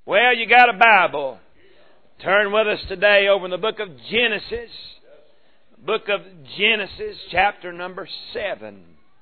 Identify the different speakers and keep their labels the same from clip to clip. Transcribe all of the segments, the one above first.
Speaker 1: Well, you got a Bible. Turn with us today over in the book of Genesis. Book of Genesis, chapter number 7.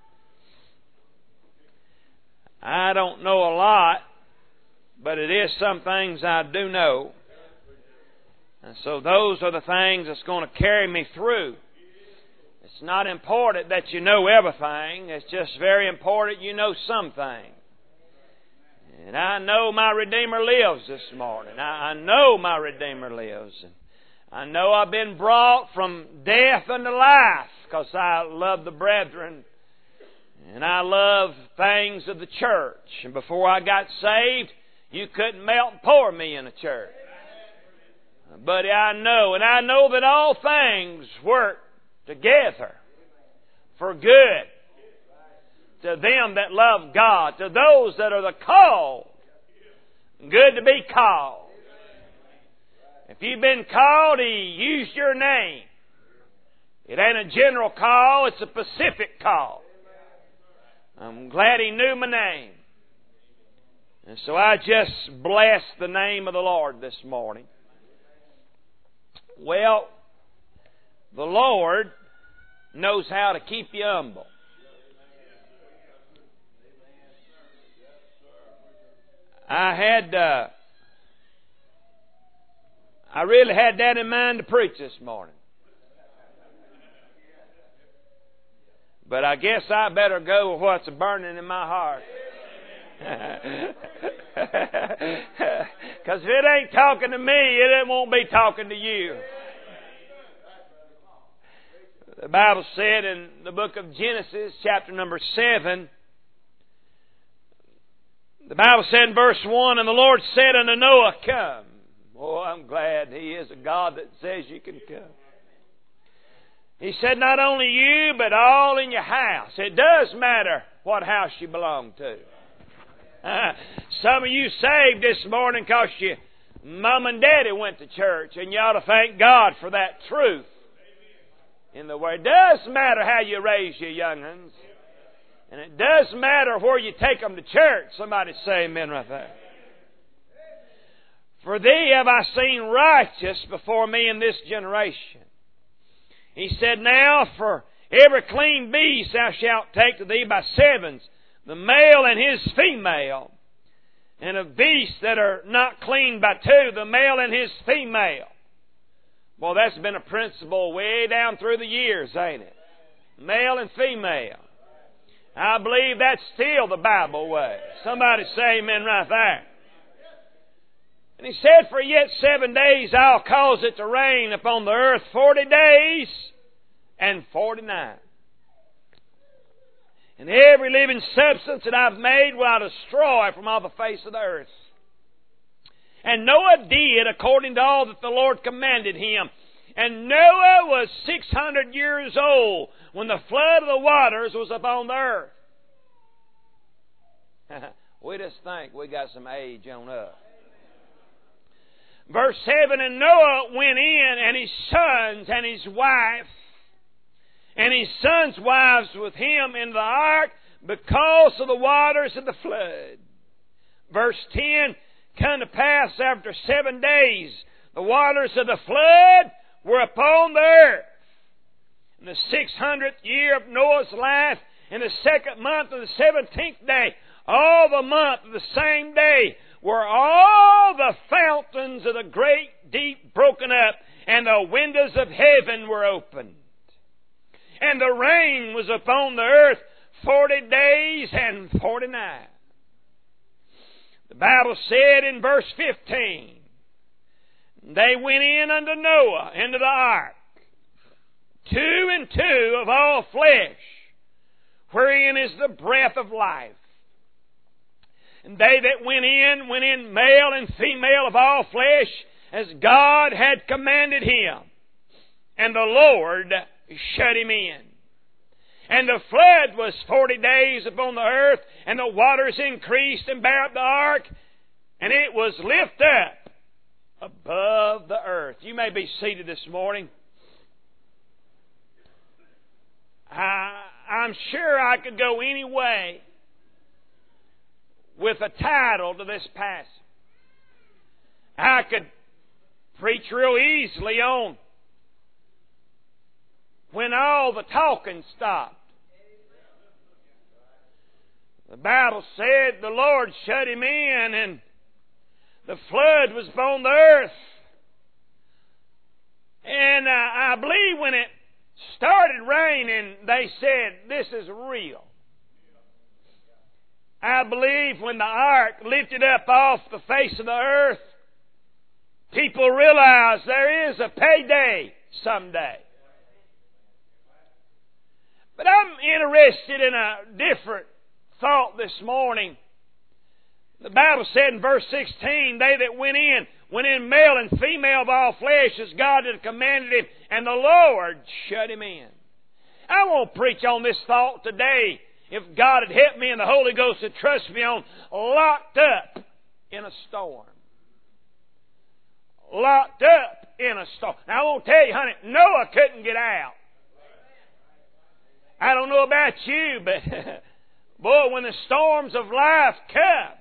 Speaker 1: I don't know a lot, but it is some things I do know. And so those are the things that's going to carry me through. It's not important that you know everything. It's just very important you know some things. And I know my Redeemer lives this morning. I know my Redeemer lives. I know I've been brought from death unto life because I love the brethren. And I love things of the church. And before I got saved, you couldn't melt and pour me in a church. But I know, and I know that all things work together for good to them that love God, to those that are the called. Good to be called. If you've been called, He used your name. It ain't a general call, it's a specific call. I'm glad He knew my name. And so I just bless the name of the Lord this morning. Well, the Lord knows how to keep you humble. I really had that in mind to preach this morning. But I guess I better go with what's burning in my heart. Because if it ain't talking to me, it won't be talking to you. The Bible said in the book of Genesis, chapter number 7, the Bible said in verse 1, "And the Lord said unto Noah, Come." Oh, I'm glad He is a God that says you can come. He said, not only you, but all in your house. It does matter what house you belong to. Some of you saved this morning because your mom and daddy went to church, and you ought to thank God for that truth. In the Word, it does matter how you raise your young'uns. And it does matter where you take them to church. Somebody say amen right there. For thee have I seen righteous before me in this generation. He said, Now for every clean beast thou shalt take to thee by sevens, the male and his female. And of beasts that are not clean by two, the male and his female. Well, that's been a principle way down through the years, ain't it? Male and female. I believe that's still the Bible way. Somebody say amen right there. And He said, For yet 7 days I'll cause it to rain upon the earth 40 days and 40 nights. And every living substance that I've made will I destroy from all the face of the earth. And Noah did according to all that the Lord commanded him. And Noah was 600 years old when the flood of the waters was upon the earth. We just think we got some age on us. Verse 7, And Noah went in, and his sons and his wife, and his sons' wives with him in the ark, because of the waters of the flood. Verse 10, Come to pass after 7 days, the waters of the flood were upon the earth. In the 600th year of Noah's life, in the 2nd month of the 17th day, all the month of the same day, were all the fountains of the great deep broken up, and the windows of heaven were opened. And the rain was upon the earth 40 days and 40 nights. The Bible said in verse 15, They went in unto Noah into the ark, 2 and 2 of all flesh, wherein is the breath of life. And they that went in male and female of all flesh, as God had commanded him. And the Lord shut him in. And the flood was 40 days upon the earth, and the waters increased and bare up the ark, and it was lifted up above the earth. You may be seated this morning. I'm sure I could go any way with a title to this passage. I could preach real easily on when all the talking stopped. The Bible said the Lord shut him in and the flood was upon the earth. And I believe when it started raining, they said, this is real. I believe when the ark lifted up off the face of the earth, people realized there is a payday someday. But I'm interested in a different thought this morning. The Bible said in verse 16, they that went in male and female of all flesh as God had commanded him, and the Lord shut him in. I won't preach on this thought today if God had helped me and the Holy Ghost had trusted me on locked up in a storm. Locked up in a storm. Now I won't tell you, honey, Noah couldn't get out. I don't know about you, but boy, when the storms of life come,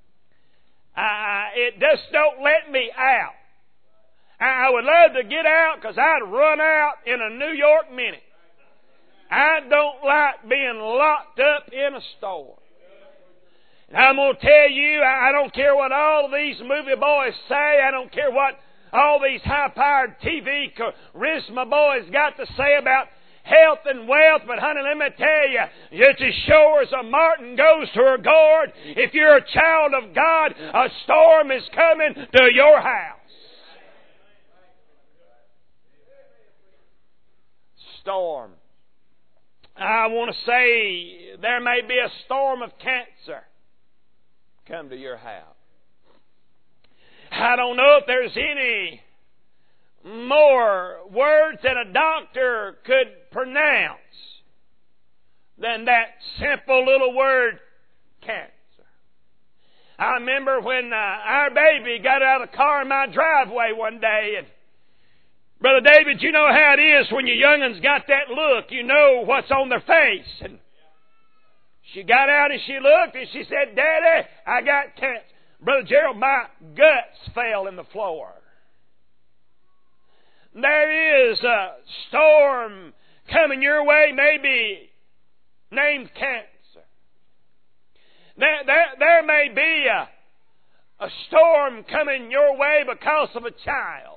Speaker 1: it just don't let me out. I would love to get out because I'd run out in a New York minute. I don't like being locked up in a storm. And I'm going to tell you, I don't care what all of these movie boys say. I don't care what all these high-powered TV charisma boys got to say about health and wealth, but honey, let me tell you, it's as sure as a martin goes to her gourd. If you're a child of God, a storm is coming to your house. Storm. I want to say there may be a storm of cancer come to your house. I don't know if there's any more words that a doctor could pronounce than that simple little word, cancer. I remember when our baby got out of the car in my driveway one day, and Brother David, you know how it is when your young'uns got that look. You know what's on their face. And she got out and she looked and she said, Daddy, I got cancer. Brother Gerald, my guts fell in the floor. There is a storm coming your way, maybe named cancer. There may be a storm coming your way because of a child.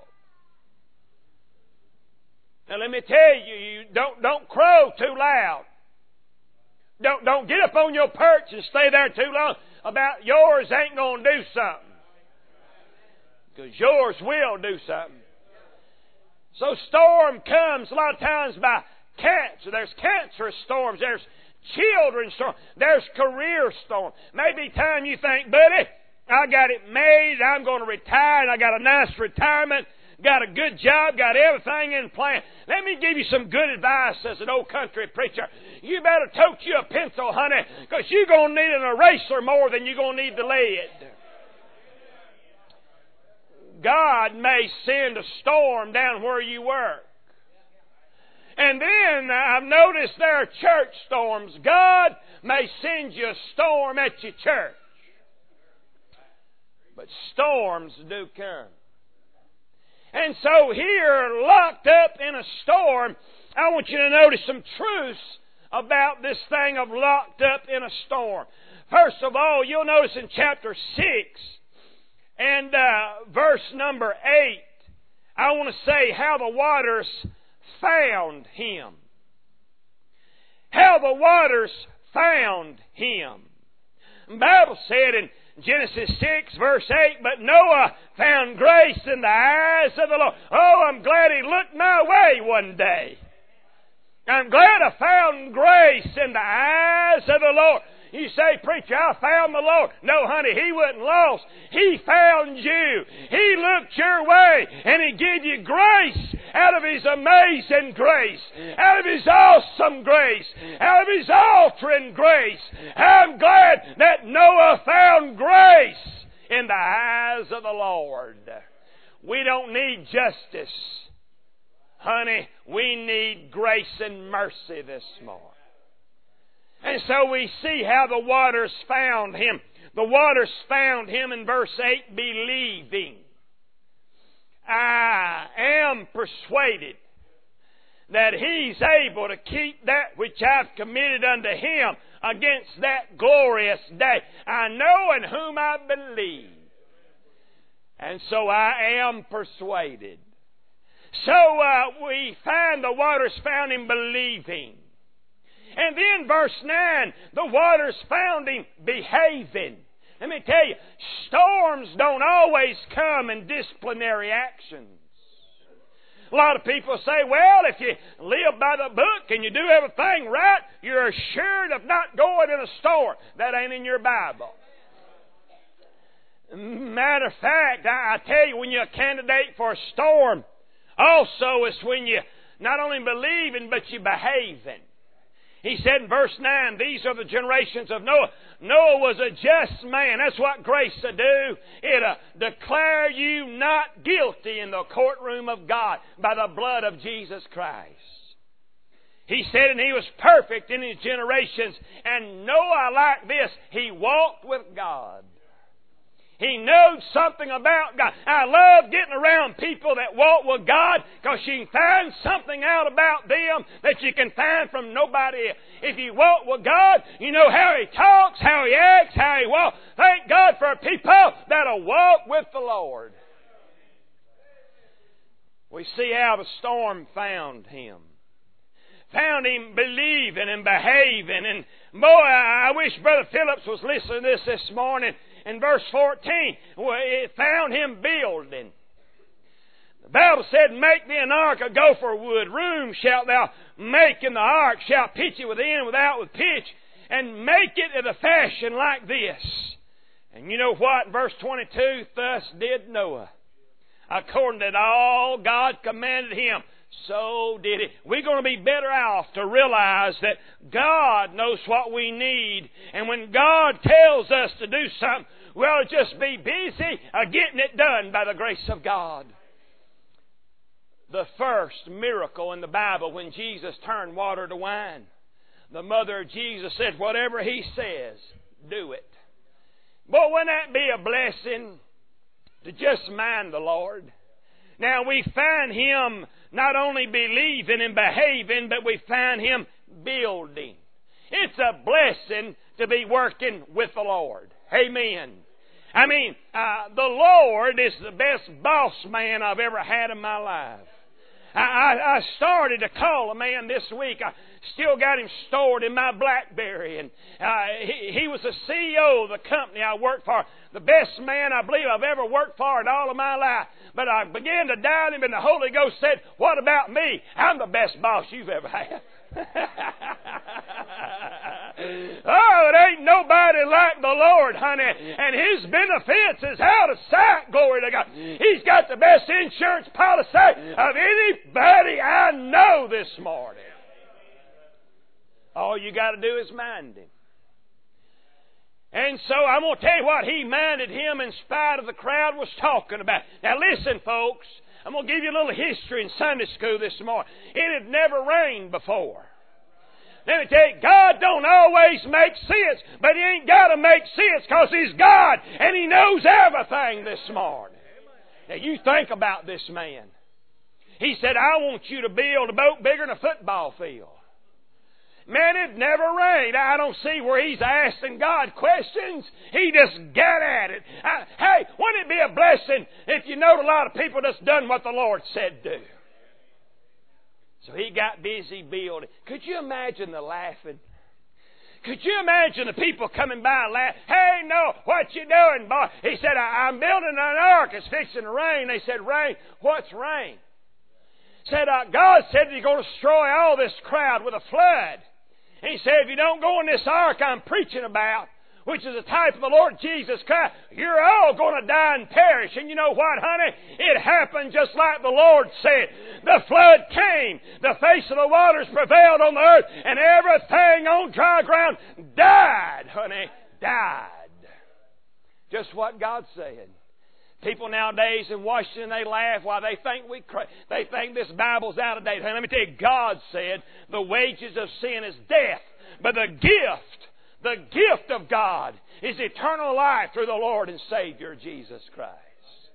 Speaker 1: Now let me tell you, don't crow too loud. Don't get up on your perch and stay there too long about yours ain't going to do something. Because yours will do something. So storm comes a lot of times by cancer. There's cancerous storms. There's children's storms. There's career storms. Maybe time you think, buddy, I got it made. I'm going to retire and I got a nice retirement. Got a good job, got everything in plan. Let me give you some good advice as an old country preacher. You better tote you a pencil, honey, because you're going to need an eraser more than you're going to need the lead. God may send a storm down where you work. And then I've noticed there are church storms. God may send you a storm at your church. But storms do come. And so here, locked up in a storm, I want you to notice some truths about this thing of locked up in a storm. First of all, you'll notice in chapter 6 and verse number 8, I want to say how the waters found him. How the waters found him. The Bible said in Genesis 6 verse 8, but Noah found grace in the eyes of the Lord. Oh, I'm glad he looked my way one day. I'm glad I found grace in the eyes of the Lord. You say, preacher, I found the Lord. No, honey, He wasn't lost. He found you. He looked your way and He gave you grace out of His amazing grace, out of His awesome grace, out of His altering grace. I'm glad that Noah found grace in the eyes of the Lord. We don't need justice, honey. We need grace and mercy this morning. And so we see how the waters found him. The waters found him in verse 8, believing. I am persuaded that He's able to keep that which I've committed unto Him against that glorious day. I know in whom I believe. And so I am persuaded. So we find the waters found him believing. And then verse 9, the waters found him behaving. Let me tell you, storms don't always come in disciplinary actions. A lot of people say, well, if you live by the book and you do everything right, you're assured of not going in a storm. That ain't in your Bible. Matter of fact, I tell you, when you're a candidate for a storm, also it's when you not only believing, but you behaving. He said in verse 9, these are the generations of Noah. Noah was a just man. That's what grace will do. It'll declare you not guilty in the courtroom of God by the blood of Jesus Christ. He said, and he was perfect in his generations. And Noah, like this, he walked with God. He knows something about God. I love getting around people that walk with God because you can find something out about them that you can find from nobody else. If you walk with God, you know how He talks, how He acts, how He walks. Thank God for people that'll walk with the Lord. We see how the storm found him. Found him believing and behaving. And boy, I wish Brother Phillips was listening to this morning. In verse 14, it found him building. The Bible said, make thee an ark of gopher wood. Room shalt thou make in the ark, shalt pitch it within and without with pitch, and make it of a fashion like this. And you know what? In verse 22, thus did Noah. According to all God commanded him, so did it. We're going to be better off to realize that God knows what we need. And when God tells us to do something, we'll just be busy getting it done by the grace of God. The first miracle in the Bible when Jesus turned water to wine, the mother of Jesus said, whatever He says, do it. Boy, wouldn't that be a blessing to just mind the Lord? Now we find him not only believing and behaving, but we find him building. It's a blessing to be working with the Lord. Amen. I mean, the Lord is the best boss man I've ever had in my life. I started to call a man this week. I still got him stored in my BlackBerry. And he was the CEO of the company I worked for. The best man I believe I've ever worked for in all of my life. But I began to doubt him, and the Holy Ghost said, what about me? I'm the best boss you've ever had. Oh, it ain't nobody like the Lord, honey. And His benefits is out of sight, glory to God. He's got the best insurance policy of anybody I know this morning. All you got to do is mind Him. And so I'm going to tell you what, He minded him in spite of the crowd was talking about. Now listen, folks. I'm going to give you a little history in Sunday school this morning. It had never rained before. Let me tell you, God don't always make sense, but He ain't got to make sense because He's God and He knows everything this morning. Now you think about this man. He said, I want you to build a boat bigger than a football field. Man, it never rained. I don't see where He's asking God questions. He just got at it. Hey, wouldn't it be a blessing if you know a lot of people just done what the Lord said do? So he got busy building. Could you imagine the laughing? Could you imagine the people coming by and laughing? Hey, no, what you doing, boy? He said, I'm building an ark. It's fixing to rain. They said, rain? What's rain? Said, God said He's going to destroy all this crowd with a flood. And He said, if you don't go in this ark I'm preaching about, which is a type of the Lord Jesus Christ, you're all going to die and perish. And you know what, honey? It happened just like the Lord said. The flood came. The face of the waters prevailed on the earth. And everything on dry ground died, honey. Died. Just what God said. People nowadays in Washington, they laugh while they think they think this Bible's out of date. Hey, let me tell you, God said the wages of sin is death. But the gift of God is eternal life through the Lord and Savior Jesus Christ.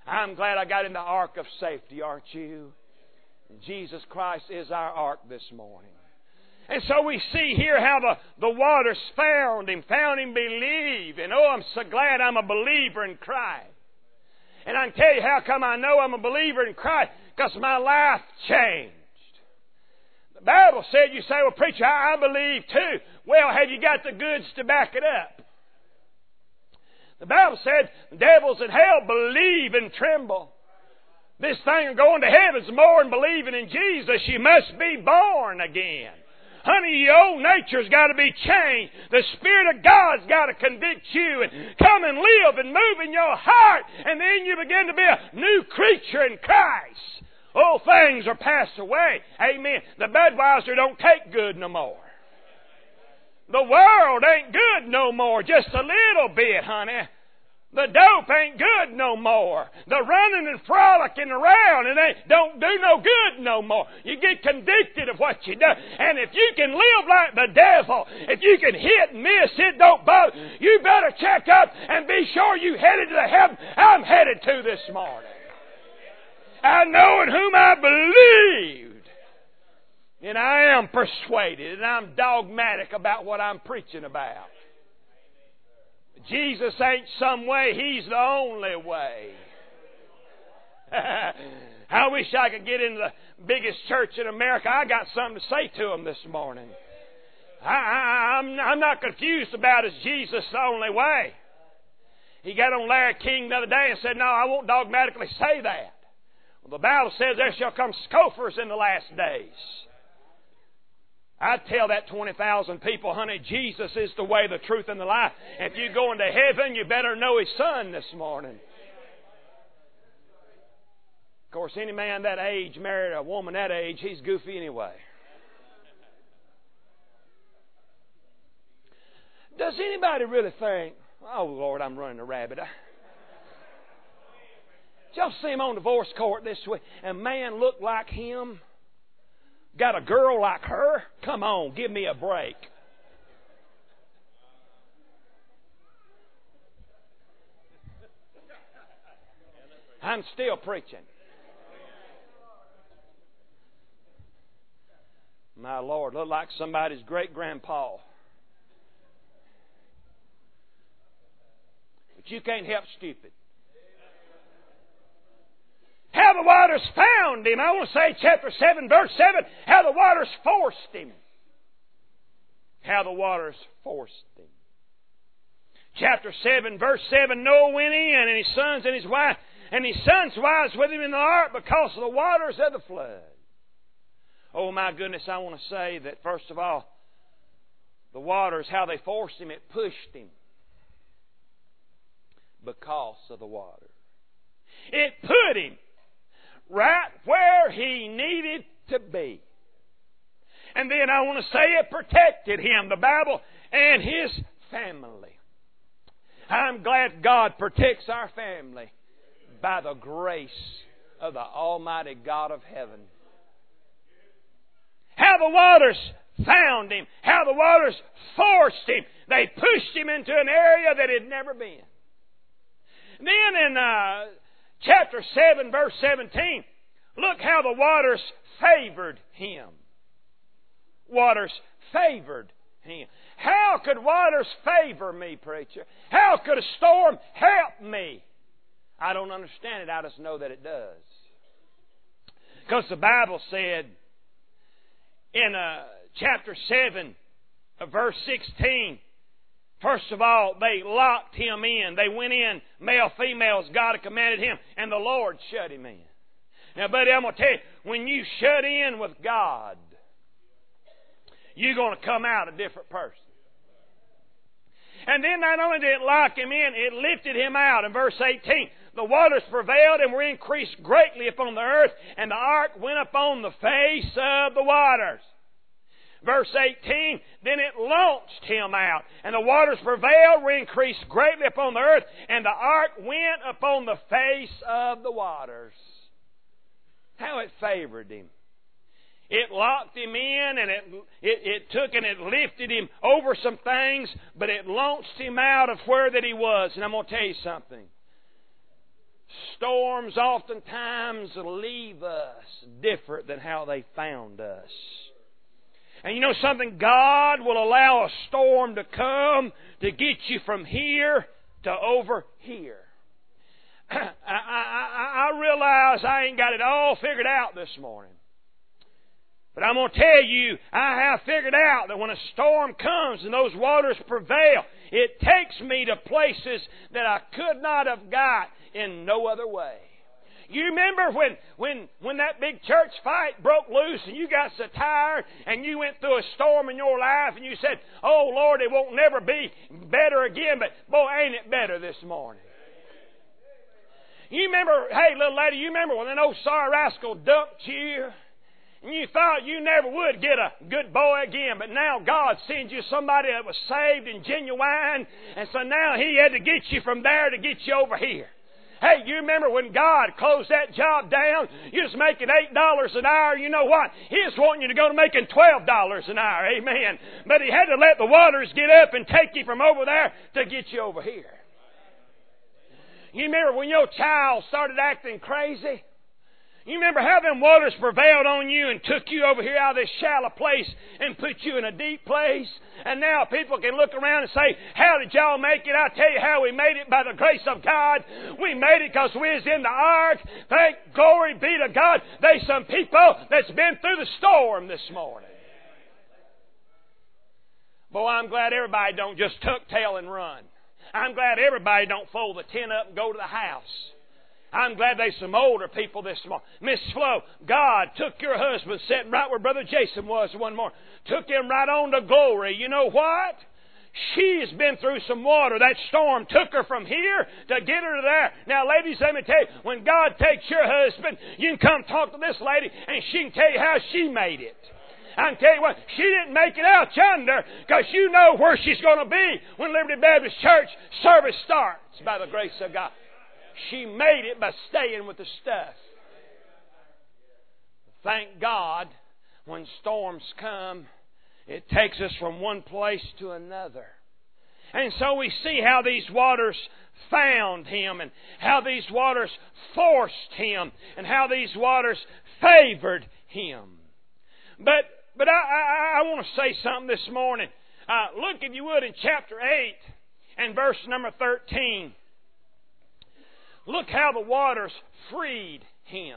Speaker 1: I'm glad I got in the ark of safety, aren't you? Jesus Christ is our ark this morning. And so we see here how the waters found Him believe. And oh, I'm so glad I'm a believer in Christ. And I can tell you how come I know I'm a believer in Christ. Because my life changed. The Bible said, you say, well, preacher, I believe too. Well, have you got the goods to back it up? The Bible said, devils in hell believe and tremble. This thing of going to heaven is more than believing in Jesus. You must be born again. Honey, your old nature's got to be changed. The Spirit of God's got to convict you and come and live and move in your heart. And then you begin to be a new creature in Christ. Old things are passed away. Amen. The Budweiser don't take good no more. The world ain't good no more. Just a little bit, honey. The dope ain't good no more. The running and frolicking around don't do no good no more. You get convicted of what you do. And if you can live like the devil, if you can hit and miss, it don't bother. You better check up and be sure you headed to the heaven I'm headed to this morning. I know in whom I believed. And I am persuaded. And I'm dogmatic about what I'm preaching about. Jesus ain't some way. He's the only way. I wish I could get into the biggest church in America. I got something to say to them this morning. I'm not confused about is Jesus the only way. He got on Larry King the other day and said, no, I won't dogmatically say that. Well, the Bible says there shall come scoffers in the last days. I tell that 20,000 people, honey, Jesus is the way, the truth, and the life. If you go into heaven, you better know His Son this morning. Of course, any man that age married a woman that age, he's goofy anyway. Does anybody really think, oh, Lord, I'm running a rabbit. Did y'all see him on divorce court this week? A man looked like him. Got a girl like her? Come on, give me a break. I'm still preaching. My Lord, look like somebody's great-grandpa. But you can't help stupid. How the waters found Him. I want to say chapter 7, verse 7, how the waters forced Him. How the waters forced Him. Chapter 7, verse 7, Noah went in, and his sons and his wife, and his sons' wives with him in the ark because of the waters of the flood. Oh my goodness, I want to say that first of all, the waters, how they forced Him, it pushed Him. Because of the water. It put Him right where He needed to be. And then I want to say it protected Him, the Bible, and His family. I'm glad God protects our family by the grace of the Almighty God of heaven. How the waters found Him, how the waters forced Him. They pushed Him into an area that He'd never been. Then in chapter 7, verse 17, look how the waters favored Him. Waters favored Him. How could waters favor me, preacher? How could a storm help me? I don't understand it. I just know that it does. Because the Bible said in chapter 7, verse 16, first of all, they locked Him in. They went in, male, females. God had commanded Him, and the Lord shut Him in. Now, buddy, I'm going to tell you, when you shut in with God, you're going to come out a different person. And then not only did it lock Him in, it lifted Him out. In verse 18, the waters prevailed and were increased greatly upon the earth, and the ark went upon the face of the waters. Verse 18, then it launched Him out, and the waters prevailed, were increased greatly upon the earth, and the ark went upon the face of the waters. How it favored Him. It locked Him in, and it took and it lifted Him over some things, but it launched Him out of where that He was. And I'm going to tell you something. storms oftentimes leave us different than how they found us. And you know something? God will allow a storm to come to get you from here to over here. I realize I ain't got it all figured out this morning. But I'm going to tell you, I have figured out that when a storm comes and those waters prevail, it takes me to places that I could not have got in no other way. You remember when that big church fight broke loose and you got so tired and you went through a storm in your life and you said, "Oh Lord, it won't never be better again," but boy, ain't it better this morning. You remember, hey little lady, you remember when that old sorry rascal dumped you? And you thought you never would get a good boy again, but now God sends you somebody that was saved and genuine, and so now He had to get you from there to get you over here. Hey, you remember when God closed that job down, you was making $8 an hour. You know what? He was wanting you to go to making $12 an hour. Amen. But He had to let the waters get up and take you from over there to get you over here. You remember when your child started acting crazy? You remember how them waters prevailed on you and took you over here out of this shallow place and put you in a deep place? And now people can look around and say, "How did y'all make it?" I tell you how we made it, by the grace of God. We made it because we was in the ark. Thank glory be to God. There's some people that's been through the storm this morning. Boy, I'm glad everybody don't just tuck tail and run. I'm glad everybody don't fold the tent up and go to the house. I'm glad there's some older people this morning. Miss Flo, God took your husband sitting right where Brother Jason was one morning. Took him right on to glory. You know what? She's been through some water. That storm took her from here to get her to there. Now, ladies, let me tell you, when God takes your husband, you can come talk to this lady and she can tell you how she made it. I can tell you what, she didn't make it out yonder because you know where she's going to be when Liberty Baptist Church service starts by the grace of God. She made it by staying with the stuff. Thank God, when storms come, it takes us from one place to another. And so we see how these waters found Him and how these waters forced Him and how these waters favored Him. But I want to say something this morning. Look, if you would, in chapter 8 and verse number 13. Look how the waters freed Him.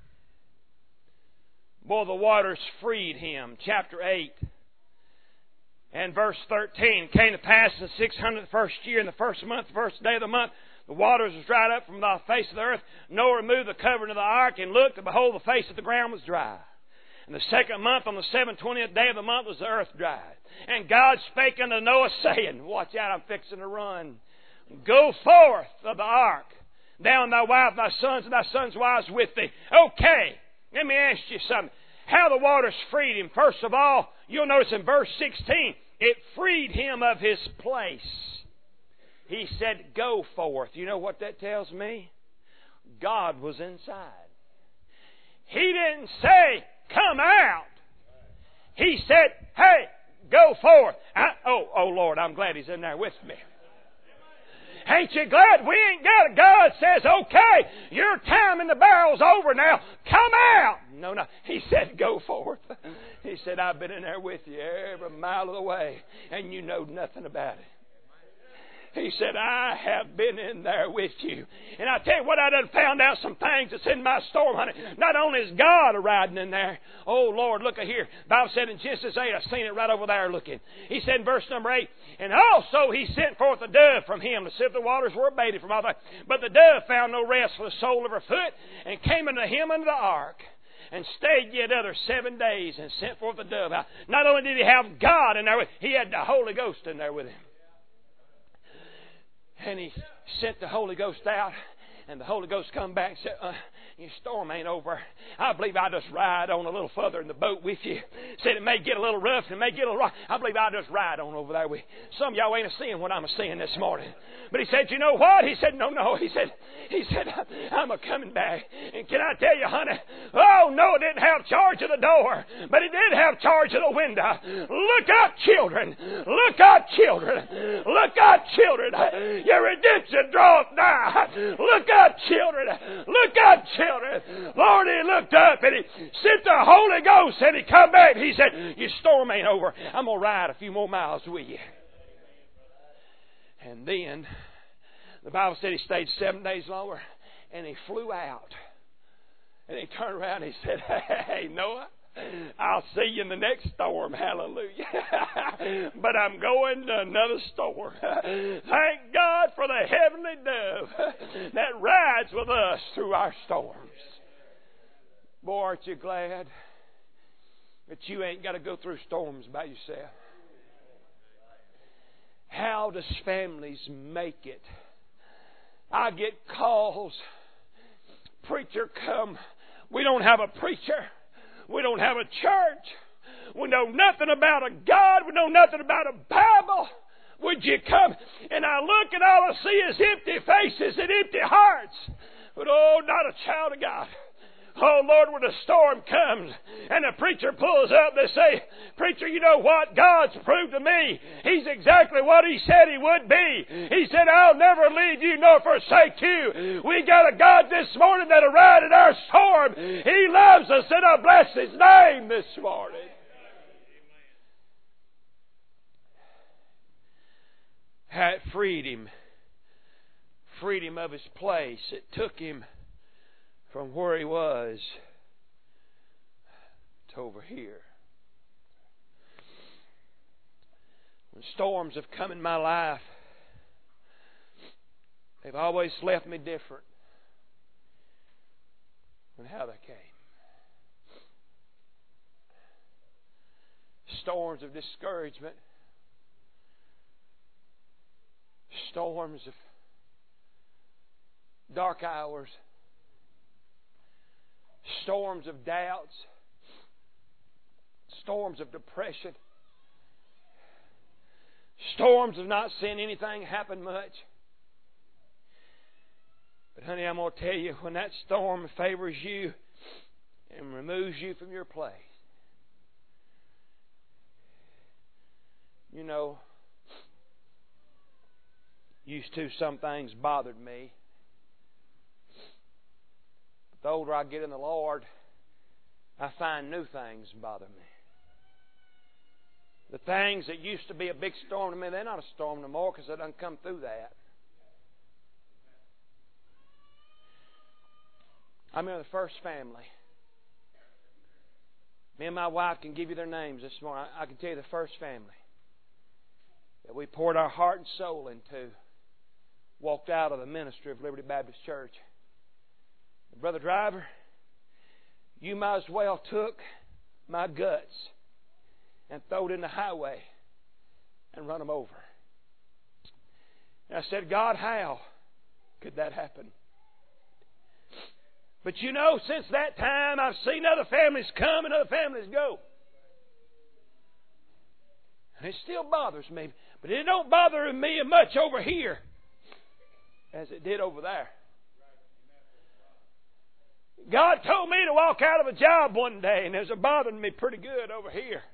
Speaker 1: Boy, the waters freed Him. Chapter 8 and verse 13. Came to pass in the 601st year, in the first month, the first day of the month, the waters was dried up from the face of the earth. Noah removed the covering of the ark and looked, and behold, the face of the ground was dry. And the second month, on the 720th day of the month, was the earth dried. And God spake unto Noah, saying, watch out, I'm fixing to run. Go forth of the ark, thou and thy wife, thy sons, and thy sons' wives with thee. Okay, let me ask you something. How the waters freed him. First of all, you'll notice in verse 16, it freed him of his place. He said, go forth. You know what that tells me? God was inside. He didn't say, come out. He said, hey, go forth. Oh Lord, I'm glad He's in there with me. Ain't you glad we ain't got it? God says, okay, your time in the barrel's over now. Come out. No. He said, go forth. He said, I've been in there with you every mile of the way, and you know nothing about it. He said, I have been in there with you. And I tell you what, I done found out some things that's in my storm, honey. Not only is God riding in there. Oh, Lord, look at here. The Bible said in Genesis 8, I've seen it right over there looking. He said in verse number 8, and also He sent forth a dove from Him to see if the waters were abated from all that. But the dove found no rest for the sole of her foot, and came unto him into the ark, and stayed yet other 7 days, and sent forth the dove out. Not only did he have God in there with him, he had the Holy Ghost in there with him. And he sent the Holy Ghost out, and the Holy Ghost come back and said, your storm ain't over. I believe I'll just ride on a little further in the boat with you. Said it may get a little rough, it may get a little rough. I believe I'll just ride on over there with you. Some of y'all ain't seeing what I'm seeing this morning. But he said, you know what? He said, no. He said, I'm a-coming back. And can I tell you, honey, Noah didn't have charge of the door, but he did have charge of the window. Look up, children. Look up, children. Look up, children. Your redemption draweth nigh. Look up, children. Look up, children. Lord, he looked up and he sent the Holy Ghost and he come back. He said, your storm ain't over. I'm going to ride a few more miles with you. And then the Bible said he stayed 7 days longer and he flew out. And he turned around and he said, hey, Noah, I'll see you in the next storm. Hallelujah. But I'm going to another storm. Thank God for the heavenly dove that rides with us through our storms. Boy, aren't you glad that you ain't got to go through storms by yourself? How does families make it? I get calls. Preacher, come. We don't have a preacher. We don't have a church. We know nothing about a God. We know nothing about a Bible. Would you come? And I look and all I see is empty faces and empty hearts. But oh, not a child of God. Oh, Lord, when a storm comes and the preacher pulls up, they say, preacher, you know what? God's proved to me He's exactly what He said He would be. He said, I'll never leave you nor forsake you. We got a God this morning that'll ride in our storm. He loves us, and I bless His name this morning. It freed him of his place. It took him from where he was to over here. When storms have come in my life, they've always left me different than how they came. Storms of discouragement, storms of dark hours, storms of doubts, storms of depression, storms of not seeing anything happen much. But honey, I'm going to tell you, when that storm favors you and removes you from your place, you know, used to some things bothered me. The older I get in the Lord, I find new things bother me. The things that used to be a big storm to me, they're not a storm no more because I done come through that. I'm in the first family. Me and my wife can give you their names this morning. I can tell you the first family that we poured our heart and soul into walked out of the ministry of Liberty Baptist Church. Brother Driver, you might as well took my guts and throw it in the highway and run them over. And I said, God, how could that happen? But you know, since that time, I've seen other families come and other families go. And it still bothers me. But it don't bother me much over here as it did over there. God told me to walk out of a job one day, and it was bothering me pretty good over here.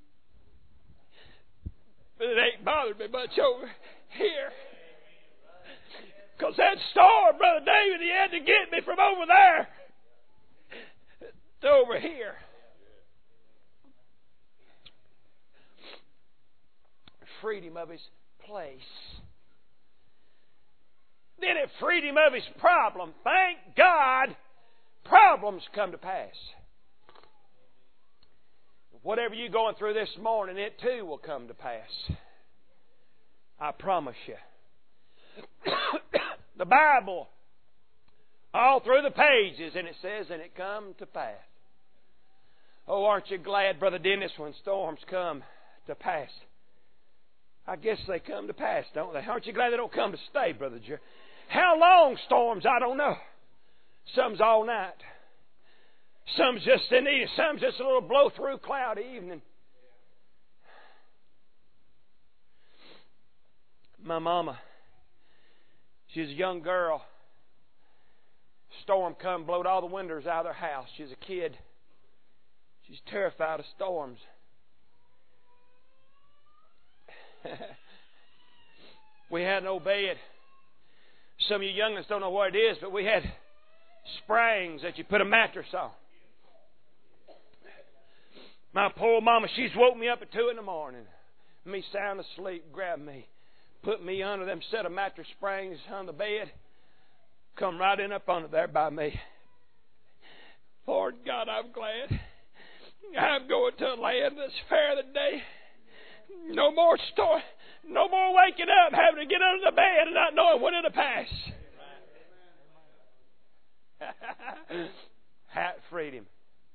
Speaker 1: But it ain't bothered me much over here. Because that storm, Brother David, he had to get me from over there to over here. Freed him of his place. Then it freed him of his problem. Thank God, problems come to pass. Whatever you're going through this morning, it too will come to pass. I promise you. The Bible, all through the pages, and it says, and it come to pass. Oh, aren't you glad, Brother Dennis, when storms come to pass? I guess they come to pass, don't they? Aren't you glad they don't come to stay, Brother Jerry? How long storms, I don't know. Some's all night. Some's just in the evening. Some's just a little blow-through cloudy evening. My mama, she was a young girl. Storm come, blowed all the windows out of their house. She was a kid. She's terrified of storms. We had no bed. Some of you young ones don't know what it is, but we had springs that you put a mattress on. My poor mama, she's woke me up at 2 in the morning. Me sound asleep, grabbed me, put me under them set of mattress springs on the bed, come right in up under there by me. Lord God, I'm glad. I'm going to a land that's fair today. No more story. No more waking up, having to get under the bed and not knowing when it'll pass. Freedom.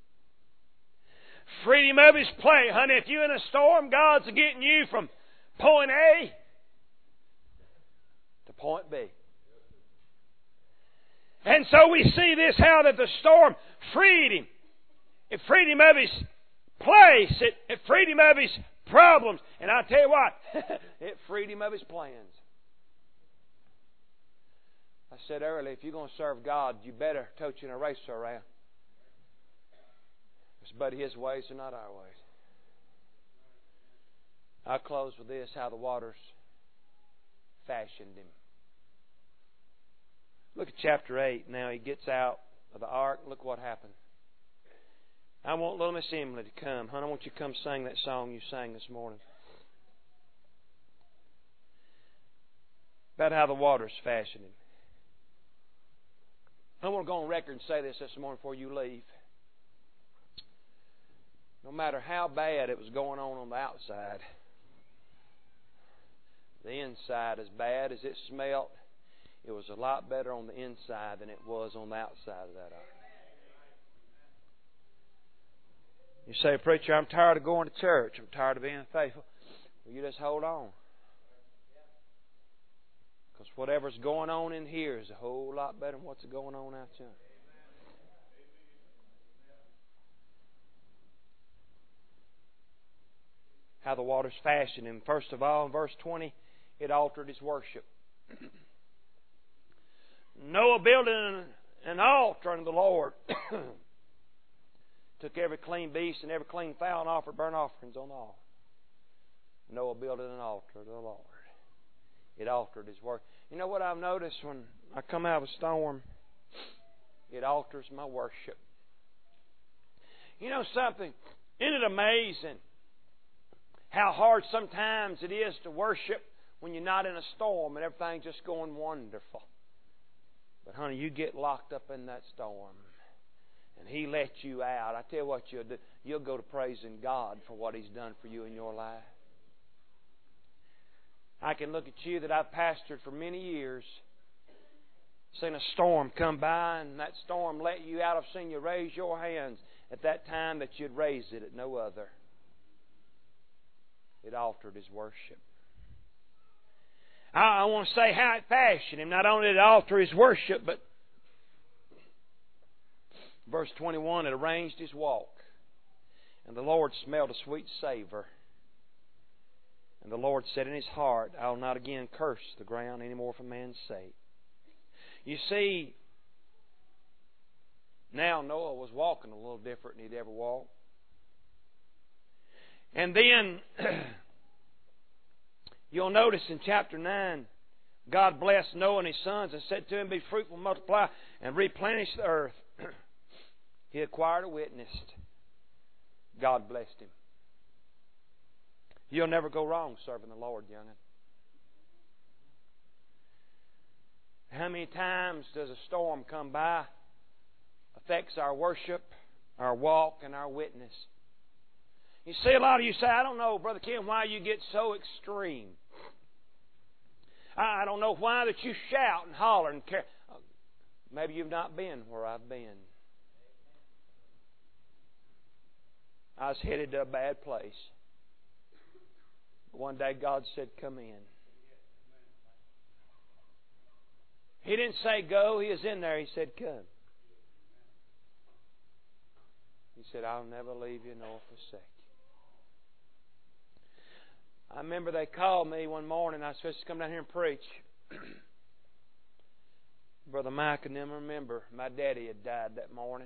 Speaker 1: Freedom of His play. Honey, if you're in a storm, God's getting you from point A to point B. And so we see this, how that the storm freed him. It freed him of his place. It freed him of his problems. And I tell you what, it freed him of his plans. I said earlier, if you're going to serve God, you better tote you in a racer around. But His ways are not our ways. I'll close with this, how the waters fashioned him. Look at chapter 8. Now he gets out of the ark. Look what happened. I want little Miss Emily to come. Honey, I want you to come sing that song you sang this morning. About how the waters fashioned him. I want to go on record and say this morning before you leave. No matter how bad it was going on the outside, the inside, as bad as it smelt, it was a lot better on the inside than it was on the outside of that ark. You say, preacher, I'm tired of going to church. I'm tired of being faithful. Well, you just hold on. Because whatever's going on in here is a whole lot better than what's going on outside. How the waters fashioned him. First of all, in verse 20, it altered his worship. Noah built an altar unto the Lord. Took every clean beast and every clean fowl and offered burnt offerings on the altar. Noah built an altar to the Lord. It altered his work. You know what I've noticed when I come out of a storm? It alters my worship. You know something? Isn't it amazing how hard sometimes it is to worship when you're not in a storm and everything's just going wonderful? But honey, you get locked up in that storm and He lets you out. I tell you what you'll do. You'll go to praising God for what He's done for you in your life. I can look at you that I've pastored for many years, seen a storm come by, and that storm let you out. I've seen you raise your hands at that time that you'd raise it at no other. It altered his worship. I want to say how it fashioned him. Not only did it alter his worship, but verse 21, it arranged his walk. And the Lord smelled a sweet savor. And the Lord said in his heart, I will not again curse the ground any more for man's sake. You see, now Noah was walking a little different than he'd ever walked. And then, you'll notice in chapter 9, God blessed Noah and his sons and said to him, be fruitful, multiply, and replenish the earth. He acquired a witness. God blessed him. You'll never go wrong serving the Lord, young'un. How many times does a storm come by, affects our worship, our walk, and our witness? You see, a lot of you say, I don't know, Brother Ken, why you get so extreme. I don't know why that you shout and holler and care. Maybe you've not been where I've been. I was headed to a bad place. One day God said, come in. He didn't say go. He was in there. He said, come. He said, I'll never leave you nor forsake you. I remember they called me one morning. I was supposed to come down here and preach. Brother Mike and them remember my daddy had died that morning.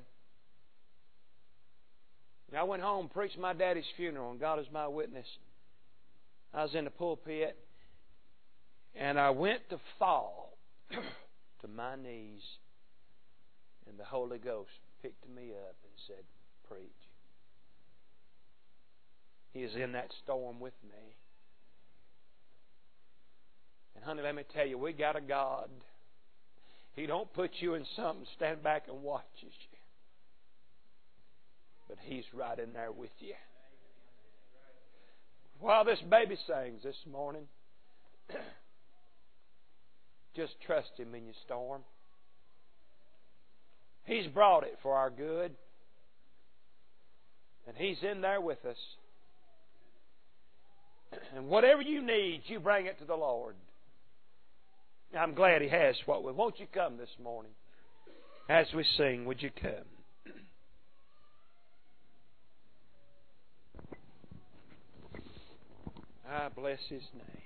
Speaker 1: And I went home and preached my daddy's funeral, and God is my witness. I was in the pulpit, and I went to fall. to my knees, and the Holy Ghost picked me up and said, preach. He is in that storm with me. And honey, let me tell you, we got a God. He don't put you in something, stand back and watches you. But He's right in there with you. While this baby sings this morning, just trust Him in your storm. He's brought it for our good. And He's in there with us. And whatever you need, you bring it to the Lord. I'm glad He has what we... Won't you come this morning? As we sing, would you come? I bless His name.